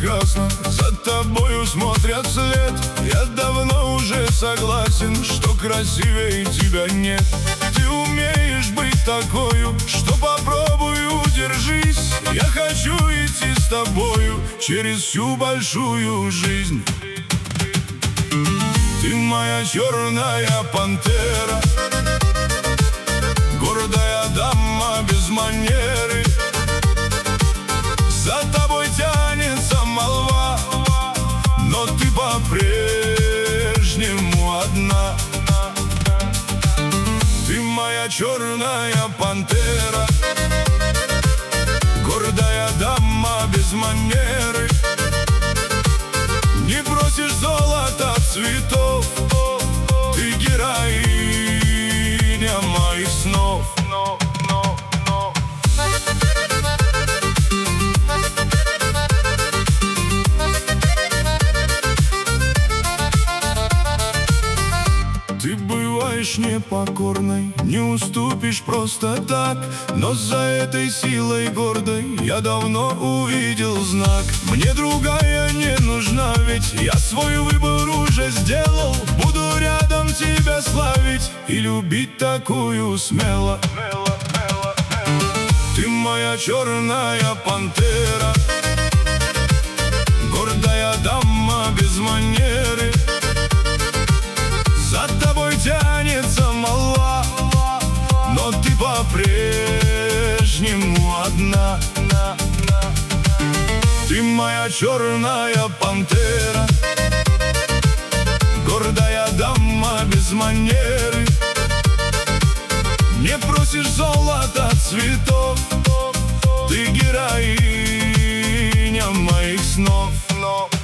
прекрасна, за тобою смотрят вслед. Я давно уже согласен, что красивее тебя нет. Ты умеешь быть такою, что попробуй удержись. Я хочу идти с тобою через всю большую жизнь. Ты моя черная пантера, гордая дама без манеры. За тобой тянется молва, но ты по-прежнему одна. Ты моя черная пантера, гордая дама без манеры. Не просишь золота, цветов, ты героиня моих снов. Ты бываешь непокорной, не уступишь просто так. Но за этой силой гордой я давно увидел знак. Мне другая не нужна, ведь я свой выбор уже сделал. Буду рядом тебя славить и любить такую смело. Ты моя черная пантера, гордая дама без манеры. За тобой тянется молва, но ты по-прежнему одна. Ты моя черная пантера, гордая дама без манеры. Не просишь золота, цветов, ты героиня моих снов.